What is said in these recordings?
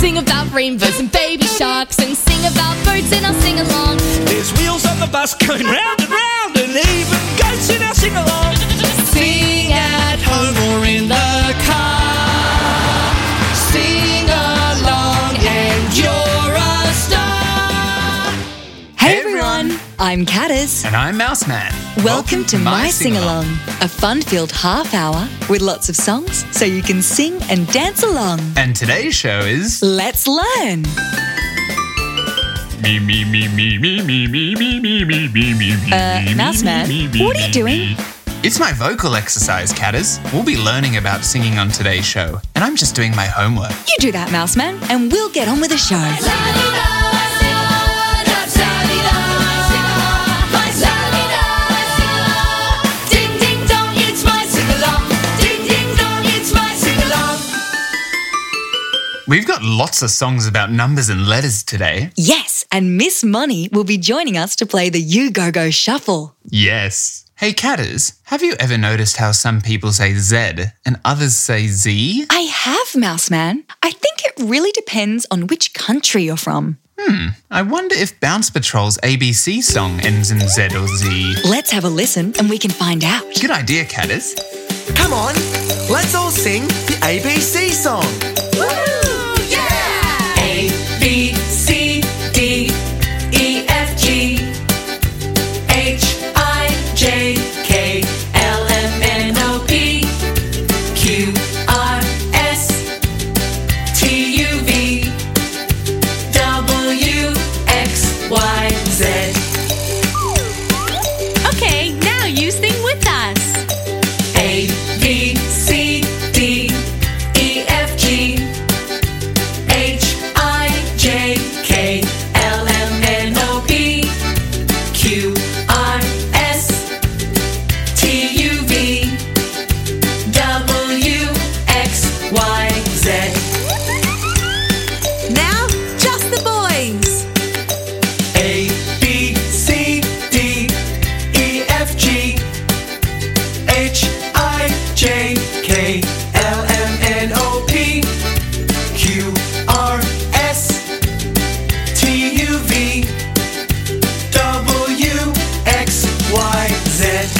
Sing about rainbows and baby sharks, and sing about birds and I'll sing along. There's wheels on the bus going round and even goats in our sing-along. Sing at home or in the car. Sing along and you're a star. Hey everyone, I'm Caddis. And I'm Mouseman. Welcome to My Sing-Along, a fun-filled half hour with lots of songs so you can sing and dance along. And today's show is... Let's learn. Me, me, me, me, me, me, me, me, me, me, me, me, Mouseman, what are you doing? It's my vocal exercise, Caddis. We'll be learning about singing on today's show, and I'm just doing my homework. You do that, Mouseman, and we'll get on with the show. We've got lots of songs about numbers and letters today. Yes, and Miss Money will be joining us to play the You Go Go Shuffle. Yes. Hey, Caddis, have you ever noticed how some people say Z and others say Z? I have, Mouseman. I think it really depends on which country you're from. I wonder if Bounce Patrol's ABC song ends in Z or Z. Let's have a listen and we can find out. Good idea, Caddis. Come on, let's all sing the ABC song. A, B, C, D, E, F, G, H, I, J, K, L, M, N, O, P, Q, R, S, T, U, V, W, X, Y, Z. Okay, now you sing with us. A, B, C, D, E, F, G, H, I, J, K, L, M, N, O, P, Q, R, S, T, U, V, W, X, Y, Z. Now, just the boys. A, B, C, D, E, F, G, H, I, J, K, L, M, N, O, P, Q, R, S, T, U, V, W, X, Y, Z.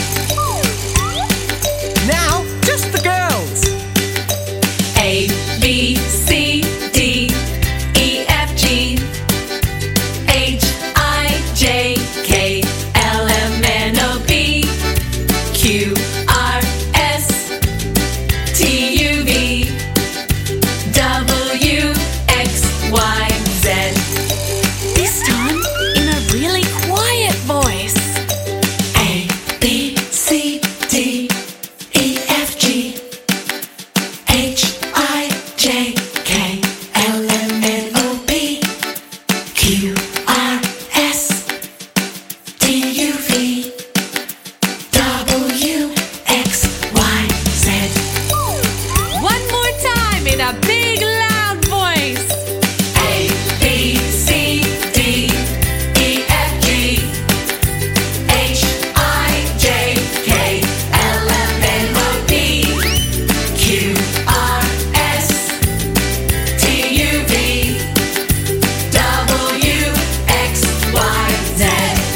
Now, just the girls. A, B, C, D, E, F, G, H, I, J, K, L, M, N, O, P, Q, R, S, T, U, V, W, X, Y, Z. This time in a really quiet voice. A, B, C, D, E, F, G, H, I, J, K, L, M, N, O, P, Q, R, S, T, U, V, W, X, Y, Z. One more time in a big loud voice. A, B, C, D, E, F, G, H, I, J, K, L, M, N, O, P, Q, R, S, T, U, V, W, X, Y, Z.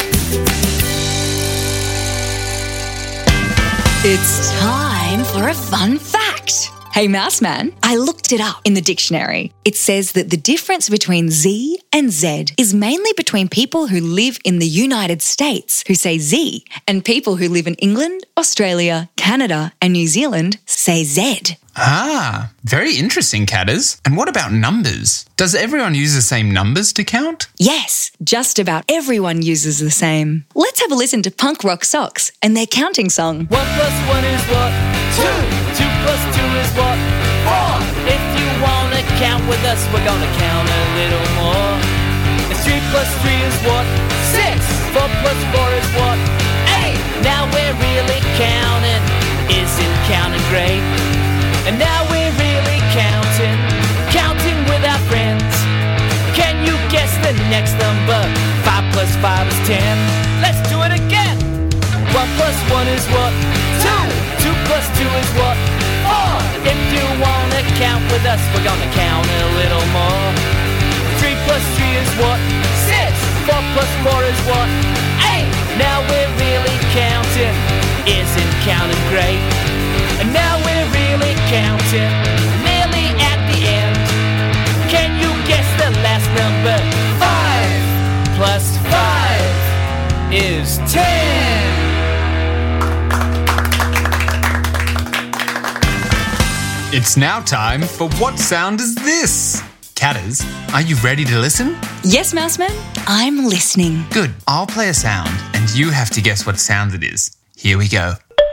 It's time for a fun fact. Hey, Mouseman, I looked it up in the dictionary. It says that the difference between Z and Z is mainly between people who live in the United States, who say Z, and people who live in England, Australia, Canada, and New Zealand say Z. Ah, very interesting, Caddis. And what about numbers? Does everyone use the same numbers to count? Yes, just about everyone uses the same. Let's have a listen to Punk Rock Socks and their counting song. 1 plus 1 is what? 2. 2 plus 2 is what? 4. If you wanna count with us, we're gonna count a little more. And 3 plus 3 is what? 6. 4 plus 4 is what? 8. Now we're really counting. Isn't counting great? And now we're really counting with our friends. Can you guess the next number? 5 plus 5 is 10. Let's do it again. 1 plus 1 is what? 2. 2 plus 2 is what? 4. If you wanna count with us, we're gonna count a little more. 3 plus 3 is what? 6. 4 plus 4 is what? 8. Now we're really counting. Isn't counting great? And now we're really counting. Nearly at the end. Can you guess the last number? 5 plus 5 is 10. It's now time for What Sound Is This? Catters, are you ready to listen? Yes, Mouseman, I'm listening. Good. I'll play a sound and you have to guess what sound it is. Here we go.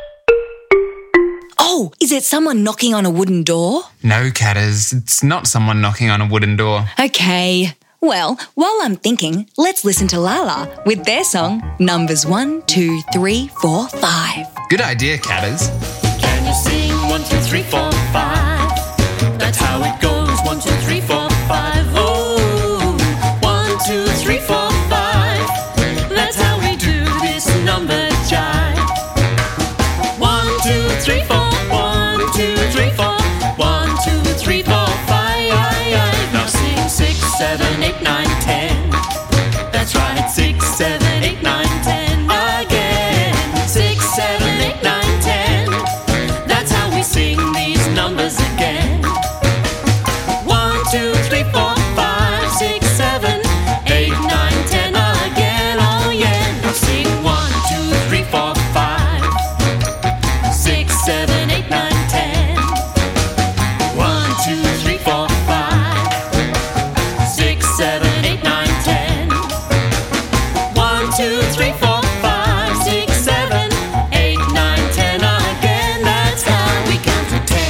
Oh, is it someone knocking on a wooden door? No, Catters, it's not someone knocking on a wooden door. Okay. Well, while I'm thinking, let's listen to Lala with their song, Numbers 1, 2, 3, 4, 5. Good idea, Catters. Can you sing 1, 2, 3, 4, 5? That's how it goes. 1, 2, 3, 4, 5. Oh, 1, 2, 3, 4, 5. That's how we do this number jive. 1, 2, 3, 4. 1, 2, 3, 4. 1, 2, 3, 4, 5. Now sing 6, 7, 8, 9, 10. That's right. 6, 7, 8, 9, 10. Again. 6, 7, 8, 9, 10. That's how we sing these numbers again. 1, 2, 3, 4, 5, 6, 7, 8, 9, 10 again. Oh yeah. Now sing 1, 2, 3, 4, 5, 6, 7, 8, 9, 10. 1, 2, 3, 4, 5, 6, 7, 8, 9, 10. 1, 2, 3, 4, 5, 6, 7, 8, 9, 10 again. That's how we count to 10.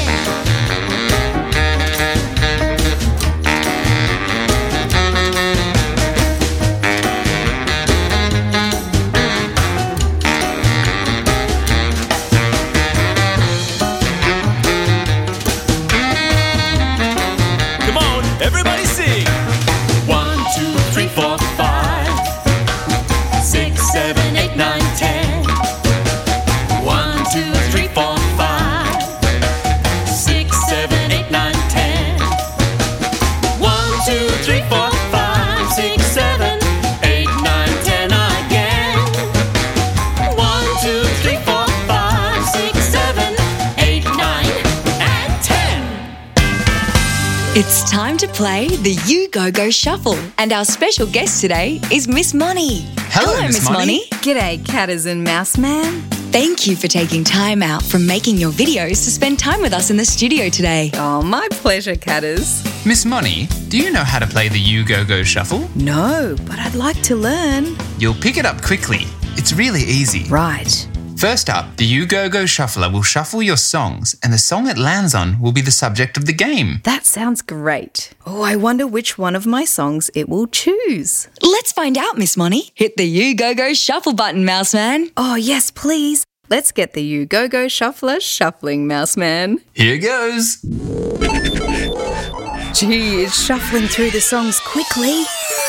Come on, everybody sing. 1, 2, 3, 4, 5, 6, 7, 8, 9, 10. 1, 2, 3, 4, 5, 6, 7, 8, 9, 10. 1, 2, 3, 4, 5, 6, 7, 8, 9, 10 again. 1, 2, 3, 4, 5, 6, 7, 8, 9, and 10. It's time to play the You Go Go Shuffle. And our special guest today is Miss Moni. Hello, Miss Moni. G'day, Catters and Mouseman. Thank you for taking time out from making your videos to spend time with us in the studio today. Oh, my pleasure, Catters. Miss Moni, do you know how to play the You Go Go Shuffle? No, but I'd like to learn. You'll pick it up quickly. It's really easy. Right. First up, the You Go Go Shuffler will shuffle your songs and the song it lands on will be the subject of the game. That sounds great. Oh, I wonder which one of my songs it will choose. Let's find out, Miss Moni. Hit the You Go Go Shuffle button, Mouseman. Oh, yes, please. Let's get the You Go Go Shuffler shuffling, Mouseman. Here goes. Gee, it's shuffling through the songs quickly.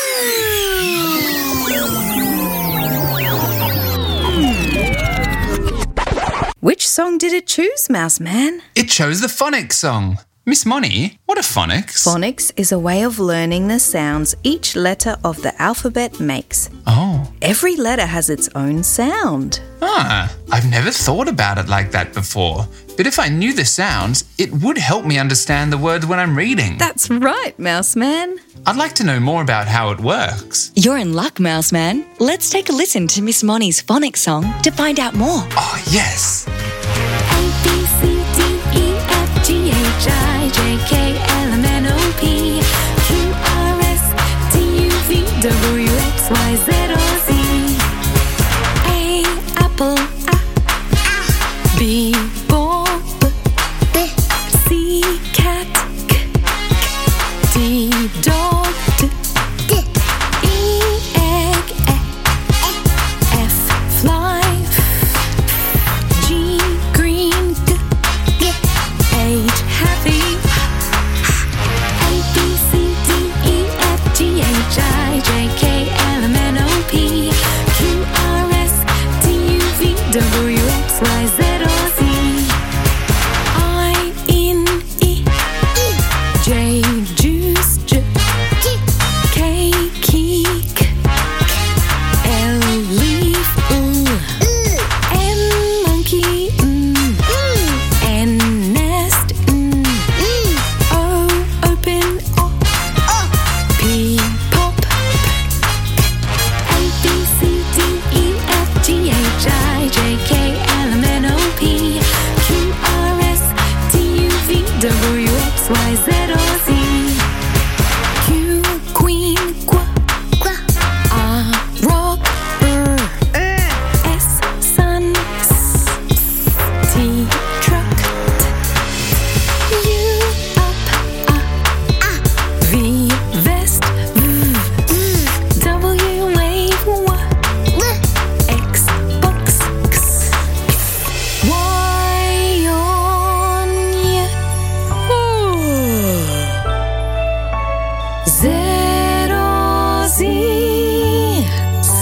Which song did it choose, Mouseman? It chose the phonics song. Miss Moni, what are phonics? Phonics is a way of learning the sounds each letter of the alphabet makes. Oh. Every letter has its own sound. I've never thought about it like that before. But if I knew the sounds, it would help me understand the words when I'm reading. That's right, Mouseman. I'd like to know more about how it works. You're in luck, Mouseman. Let's take a listen to Miss Moni's phonics song to find out more. Oh, yes. A, B, C, D, E, F, G, H, I, J, K, L, M, N, O, P, Q, R, S, T, U, V, W, X, Y, Z, or Z. A, apple, A. B, ball, B. C, cat, K. D, dog, D. E, egg, F, fly. G,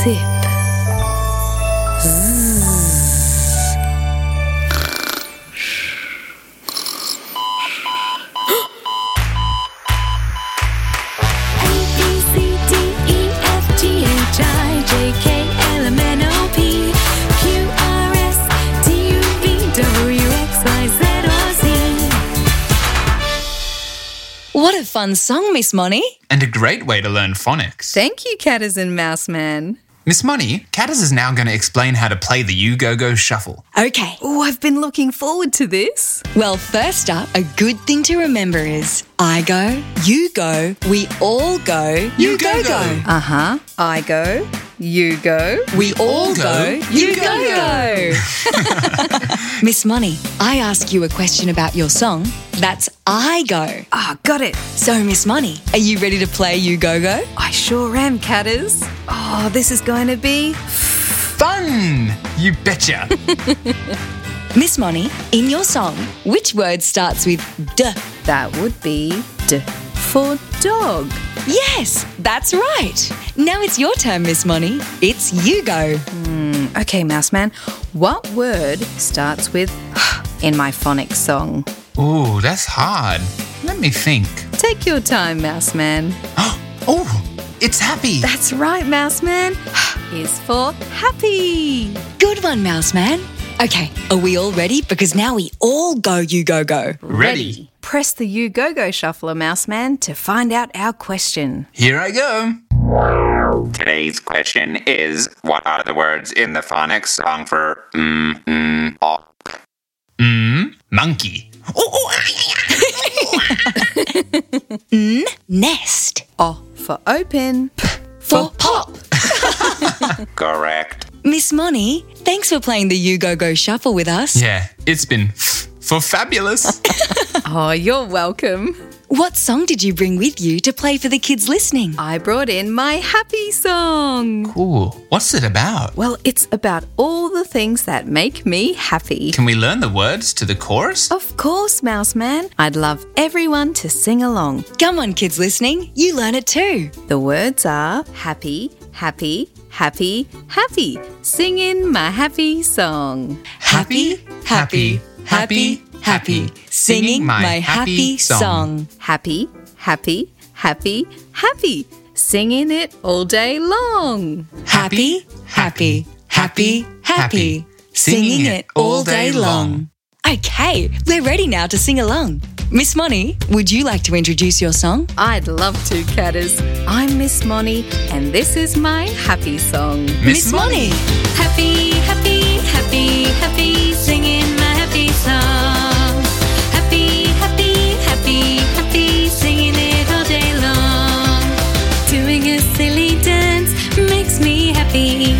Sip. What a fun song, Miss Moni. And a great way to learn phonics. Thank you, Catters and Mouseman. Miss Moni, Catters is now going to explain how to play the You Go Go Shuffle. Okay. Oh, I've been looking forward to this. Well, first up, a good thing to remember is I go, you go, we all go, you go go. Uh-huh. I go, you go. We all go, you go go. Miss Moni, I ask you a question about your song. That's I go. Ah, got it. So, Miss Moni, are you ready to play You Go Go? I sure am, Catters. Oh, this is going to be... Fun! You betcha. Miss Moni, in your song, which word starts with D? That would be D for dog. Yes, that's right. Now it's your turn, Miss Moni. It's you go. Okay, Mouseman, what word starts with in my phonics song? Ooh, that's hard. Let me think. Take your time, Mouseman. Oh, it's happy. That's right, Mouseman. Is for happy. Good one, Mouseman. Okay, are we all ready? Because now we all go, you go go. Ready. Press the You Go Go Shuffler, Mouseman, to find out our question. Here I go. Today's question is, what are the words in the phonics song for Monkey. Nest. O for open. For pop. correct? Miss Moni, thanks for playing the You Go Go Shuffle with us. Yeah, it's been for fabulous. Oh, you're welcome. What song did you bring with you to play for the kids listening? I brought in my happy song. Cool. What's it about? Well, it's about all the things that make me happy. Can we learn the words to the chorus? Of course, Mouseman. I'd love everyone to sing along. Come on, kids listening, you learn it too. The words are happy, happy, happy, happy. Singing my happy song. Happy, happy, happy, happy. Singing my happy song. Happy, happy, happy, happy. Singing it all day long. Happy, happy, happy, happy. Singing it all day long. Okay, we're ready now to sing along. Miss Moni, would you like to introduce your song? I'd love to, Catters. I'm Miss Moni, and this is my happy song. Miss Moni. Happy, happy, happy, happy, singing my happy song. Happy, happy, happy, happy, singing it all day long. Doing a silly dance makes me happy.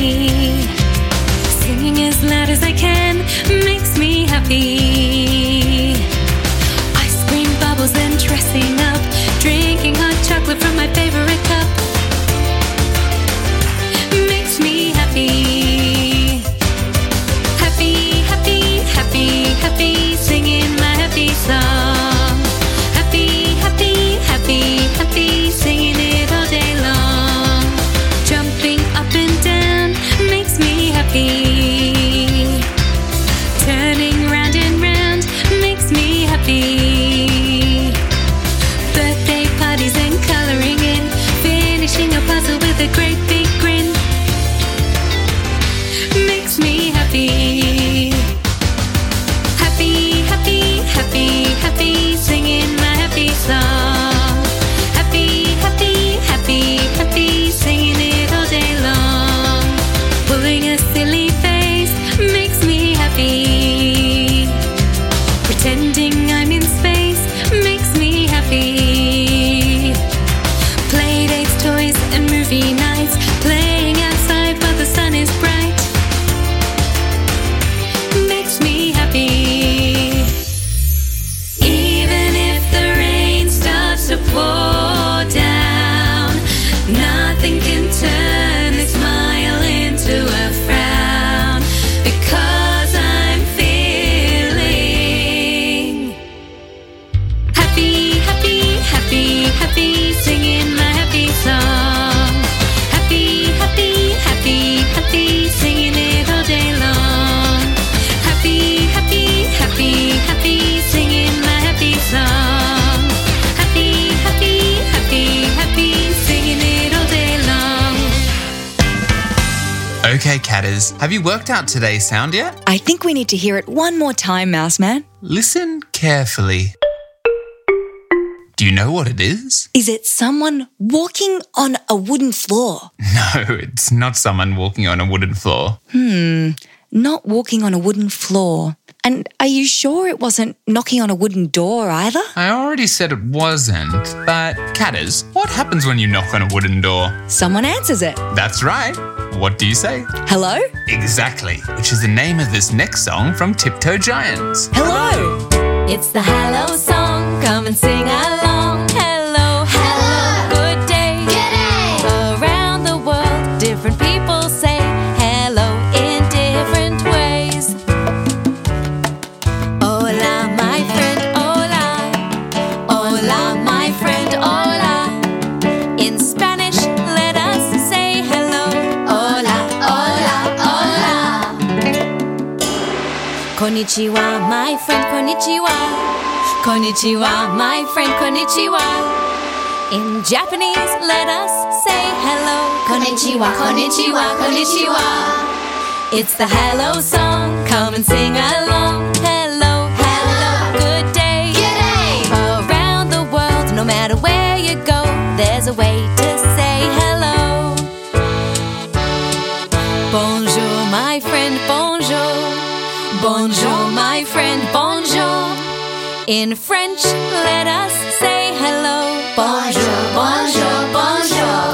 Singing as loud as I can makes me happy. Ice cream bubbles and dressing up, drinking hot chocolate from my favorite cup makes me happy. Happy, happy, happy, happy, Okay, Catters, have you worked out today's sound yet? I think we need to hear it one more time, Mouse Man. Listen carefully. Do you know what it is? Is it someone walking on a wooden floor? No, it's not someone walking on a wooden floor. Not walking on a wooden floor. And are you sure it wasn't knocking on a wooden door either? I already said it wasn't, but Catters, what happens when you knock on a wooden door? Someone answers it. That's right. What do you say? Hello? Exactly, which is the name of this next song from Tiptoe Giants. Hello? It's the hello song, come and sing along. Hello, hello, good day. G'day. Around the world, different people say hello in different ways. Hola, my friend, hola. Hola, my friend, hola. In Spanish, let us say hello. Hola, hola, hola. Konnichiwa, my friend, konnichiwa. Konnichiwa, my friend, konnichiwa. In Japanese, let us say hello. Konnichiwa, konnichiwa, konnichiwa. It's the hello song, come and sing along. Hello, hello, good day. G'day. Around the world, no matter where you go, there's a way to say hello. Bonjour, my friend, bonjour. Bonjour, my friend, bonjour. In French, let us say hello. Bonjour, bonjour, bonjour.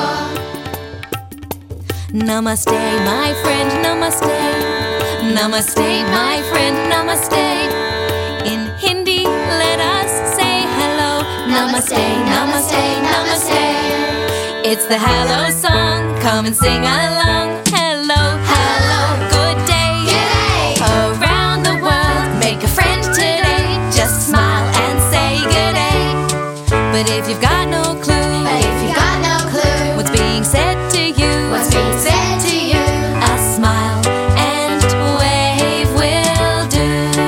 Namaste, my friend, namaste. Namaste, my friend, namaste. In Hindi, let us say hello. Namaste, namaste, namaste. It's the hello song, come and sing along. Hello, hello, good day. G'day. Around the world, make a friend today. Just smile and say good day. But if you've got no clue, what's being said to you, a smile and wave will do.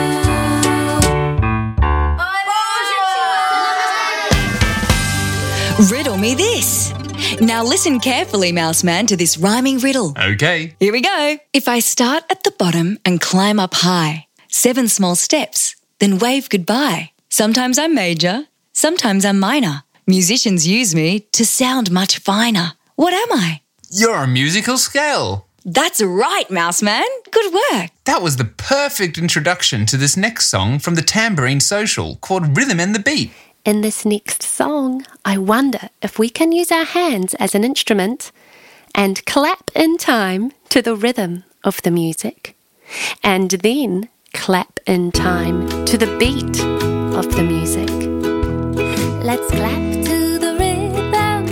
Riddle me this. Now listen carefully, Mouse Man, to this rhyming riddle. Okay. Here we go. If I start at the bottom and climb up high, 7 small steps, then wave goodbye. Sometimes I'm major, sometimes I'm minor. Musicians use me to sound much finer. What am I? You're a musical scale. That's right, Mouse Man. Good work. That was the perfect introduction to this next song from the Tambourine Social called Rhythm and the Beat. In this next song, I wonder if we can use our hands as an instrument and clap in time to the rhythm of the music, and then clap in time to the beat of the music. Let's clap to the rhythm.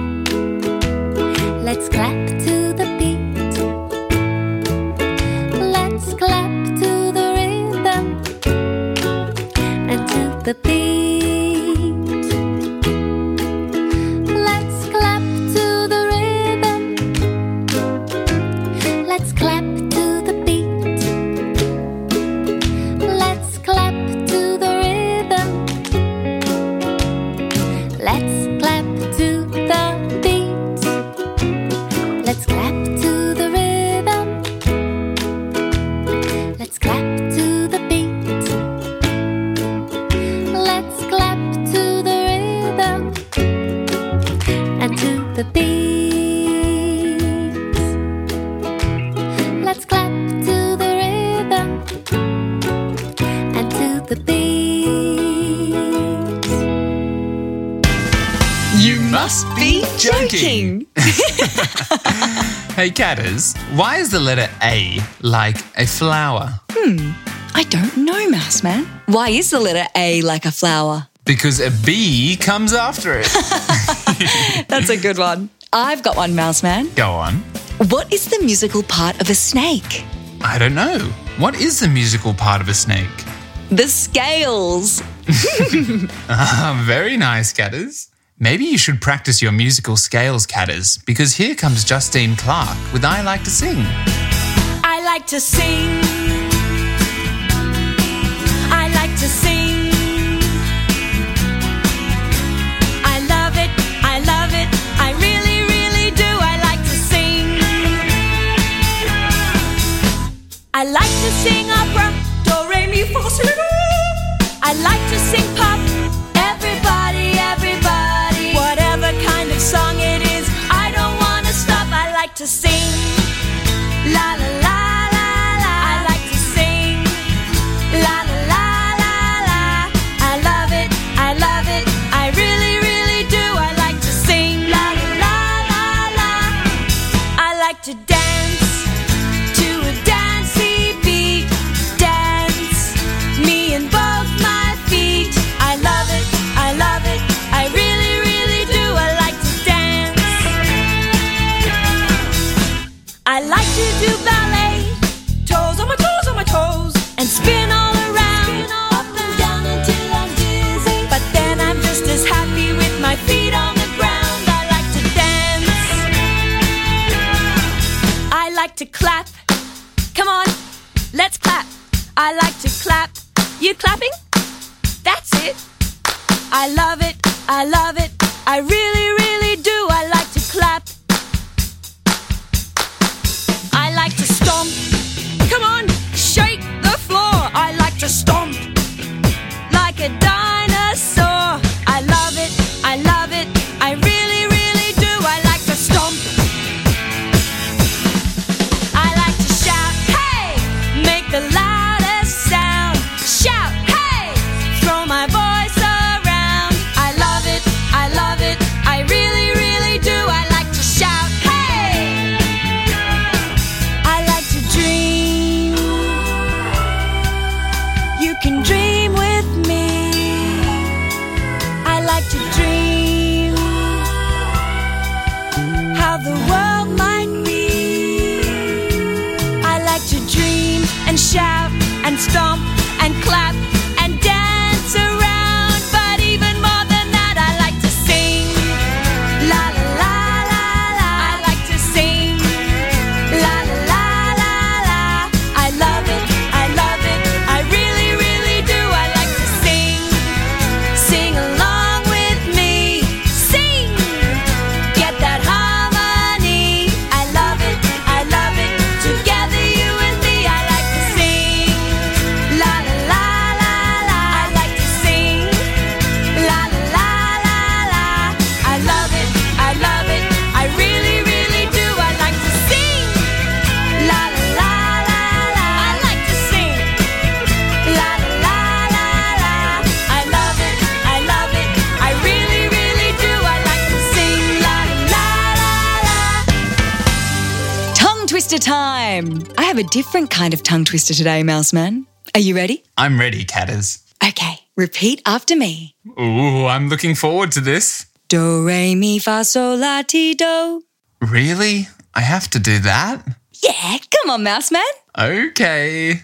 Let's clap to the beat. Let's clap to the rhythm and to the beat. Let's clap to the rhythm. Let's clap to the beat. Let's clap to the rhythm. Let's clap to the beat. Let's clap to the rhythm. Let's clap to the beat. Let's clap to the rhythm and to the beat. Let's clap to the rhythm and to the beat. You must be joking. Hey, Catters, why is the letter A like a flower? I don't know, Mouse Man. Why is the letter A like a flower? Because a B comes after it. That's a good one. I've got one, Mouse Man. Go on. What is the musical part of a snake? I don't know. What is the musical part of a snake? The scales. Very nice, Catters. Maybe you should practice your musical scales, Catters, because here comes Justine Clark with I Like to Sing. I like to sing. I like to sing. I love it. I love it. I really, really do. I like to sing. I like to sing opera, do, re, mi, fa, sol, la. I like to sing pop, everybody, everybody. Whatever kind of song it is, I don't want to stop. I like to sing, la la la la la. I like to sing, la la la la la. I love it, I love it, I really, really do. I like to sing, la la la la la. I like to dance to a dancey beat, dance me and both my feet. I love it, I love it, I really, really do. I like to dance. I like to do ballet, toes on my toes on my toes, and spin all around, up and down until I'm dizzy. But then I'm just as happy with my feet on the ground. I like to dance. I like to clap. Come on, let's clap. I like to clap. You clapping? That's it. I love it, I love it, I really, really do. I like to clap. I like to stomp. Come on, shake the floor. I like to stomp like a dinosaur. I love it, I love it, I really, really do. I like to stomp. I like to shout, hey, make the loudest sound. Shout, hey, throw my voice around. I love it, I love it, I really, really do. I like to shout, hey. I like to dream. You can dream with me. I like to dream how the world might be. I like to dream and shout and stomp and clap and dance around. But even more than that, I like to sing, la la la la la. I like to sing, la la la la la. I love it, I love it, I really, really do. I like to sing, sing along with me, sing, get that harmony. I love it, I love it, together you and me. I like to sing, la la la la la. I like to sing, la la la la la. I love it, I love it, I really, really do. I like to sing, la la la la la. I like to sing, la la la la la. I love it, I love it, I really, really do. I like to sing, la la la la. Tongue twister time! I have a different kind of tongue twister today, Mouseman. Are you ready? I'm ready, Catters. Okay, repeat after me. Ooh, I'm looking forward to this. Do, re, mi, fa, sol, la, ti, do. Really? I have to do that? Yeah, come on, Mouseman. Okay.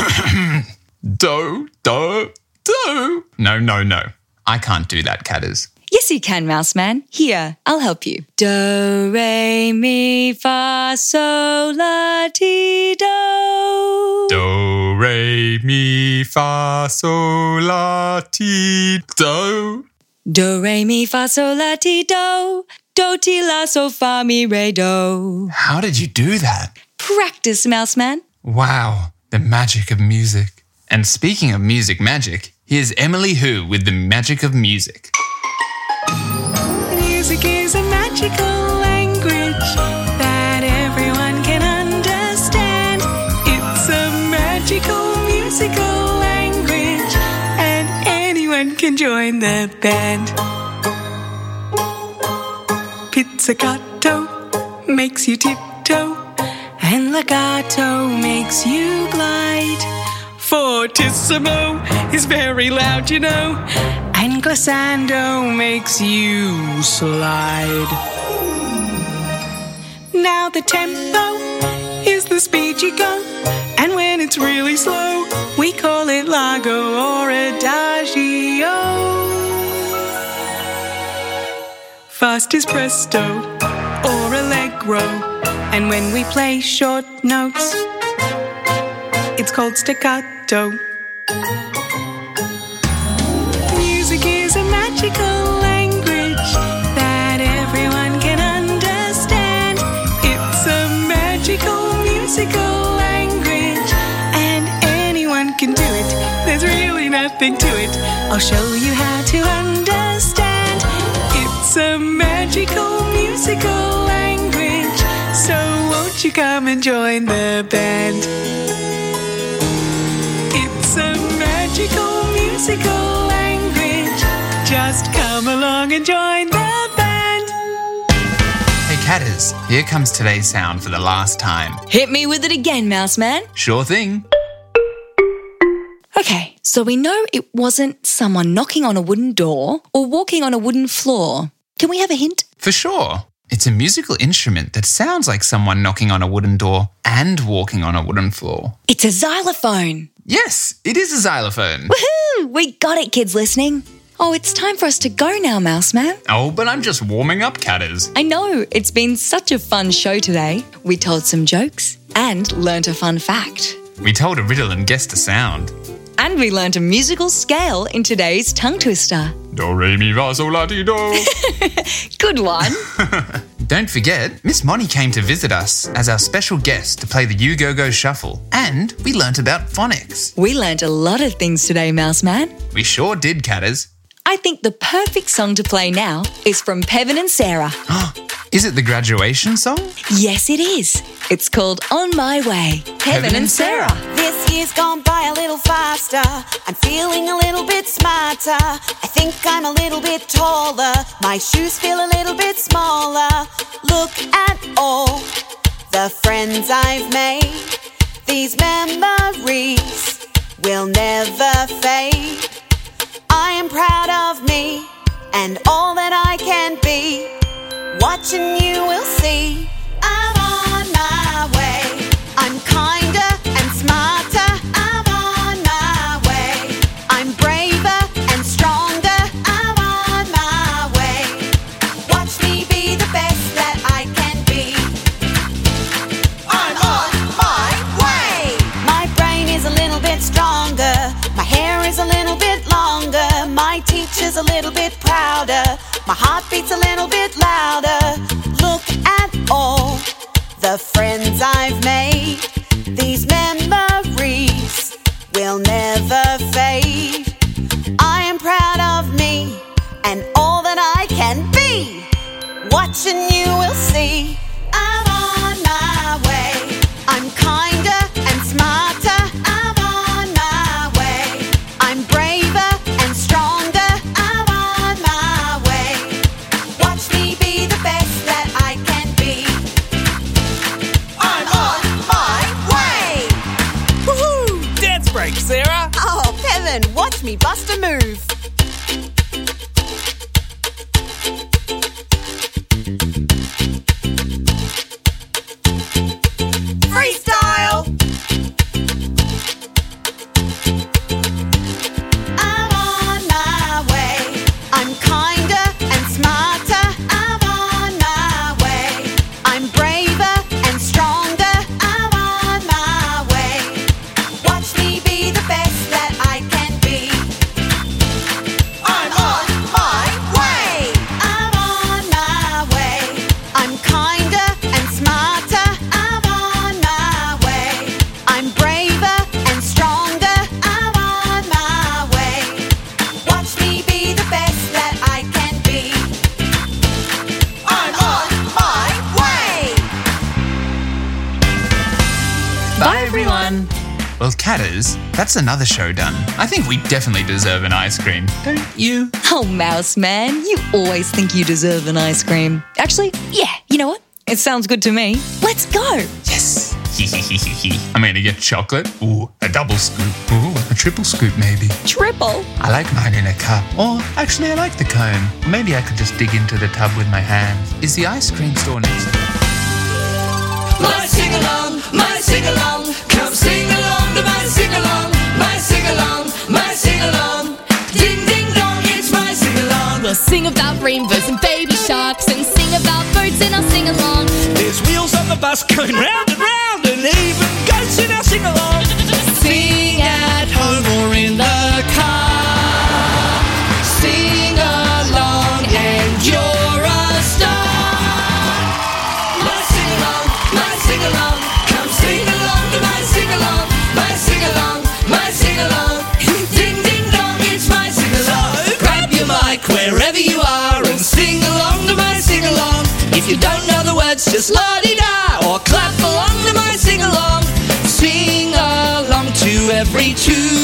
Do, do, do. No. I can't do that, Catters. Yes, you can, Mouseman. Here, I'll help you. Do, re, mi, fa, sol, la, ti, do. Do, re, mi, fa, sol, la, ti, do. Do, re, mi, fa, sol, la, ti, do. Do, ti, la, sol, fa, mi, re, do. How did you do that? Practice, Mouseman. Wow, the magic of music. And speaking of music magic, here's Emily Who with the magic of music. Music is a magical language that everyone can understand. It's a magical musical language, and anyone can join the band. Pizzicato makes you tiptoe, and legato makes you glide. Fortissimo is very loud, you know, and glissando makes you slide. Now the tempo is the speed you go, and when it's really slow, we call it largo or adagio. Fast is presto or allegro, and when we play short notes, it's called staccato. Music is a magical language that everyone can understand. It's a magical musical language there's really nothing to it. I'll show you how to understand. It's a magical musical language, so won't you come and join the band? It's a magical musical language, just come along and join the band. Hey, Catters, here comes today's sound for the last time. Hit me with it again, Mouse Man. Sure thing. Okay, so we know it wasn't someone knocking on a wooden door or walking on a wooden floor. Can we have a hint? For sure. It's a musical instrument that sounds like someone knocking on a wooden door and walking on a wooden floor. It's a xylophone. Yes, it is a xylophone. Woohoo! We got it, kids listening. Oh, it's time for us to go now, Mouse Man. Oh, but I'm just warming up, Catters. I know, it's been such a fun show today. We told some jokes and learnt a fun fact. We told a riddle and guessed a sound. And we learnt a musical scale in today's tongue twister. Do, re, mi, fa, sol, la, ti, do. Good one. Don't forget, Miss Monty came to visit us as our special guest to play the You Go Go Shuffle. And we learnt about phonics. We learnt a lot of things today, Mouse Man. We sure did, Catters. I think the perfect song to play now is from Pevin and Sarah. Is it the graduation song? Yes, it is. It's called On My Way. Pevin and Sarah. This year's gone by a little faster. I'm feeling a little bit smarter. I think I'm a little bit taller. My shoes feel a little bit smaller. Look at all the friends I've made. These memories will never fade. I am proud of me and all that I can be. Watching you will see I'm on my way. I'm kinder and smarter. I'm on my way. I'm braver and stronger. I'm on my way. Watch me be the best that I can be. I'm on my way. My brain is a little bit stronger. My hair is a little bit longer. My teacher's a little bit prouder. My heart beats a little bit louder. Look at all the friends I've made. These memories will never fade. I am proud of me and all that I can be. Watching you will see I'm on my way. I'm kinder and smarter. I'm on my way. I'm braver and stronger. I'm on my way. Watch me be the best that I can be. I'm on my way. Woohoo! Dance break, Sarah. Oh, Pevin, watch me bust a move. Freestyle! I'm on my way. I'm kinder and smarter. I'm on my way. I'm braver and stronger. I'm on my way. Watch me be the best that I can be. I'm on my way. I'm on my way. I'm kinder and smarter. I'm on my way. I'm braver and stronger. I'm on my way. Watch me be the best that I can be. I'm on my way. Bye, everyone. Well, Catters, that's another show done. I think we definitely deserve an ice cream, don't you? Oh, Mouse Man, you always think you deserve an ice cream. Actually, yeah, you know what? It sounds good to me. Let's go. Yes. I'm gonna get chocolate. Ooh, a double scoop. Ooh, a triple scoop maybe. Triple. I like mine in a cup. Or actually, I like the cone. Maybe I could just dig into the tub with my hands. Is the ice cream store next? My sing-along, my sing-along. Come sing along to my sing-along, my sing-along, my sing-along. Ding, ding, dong, it's my sing-along. We'll sing about rainbows and baby sharks and sing about birds in our sing-along. There's wheels on the bus going round and even goats in our sing-along. Sing at home or in the car. Sing along and you're a star. My sing-along, my sing-along. Come sing along to my sing-along, my sing-along, my sing-along. you don't know the words, just la-di-da, or clap along to my sing-along. Sing along to every tune.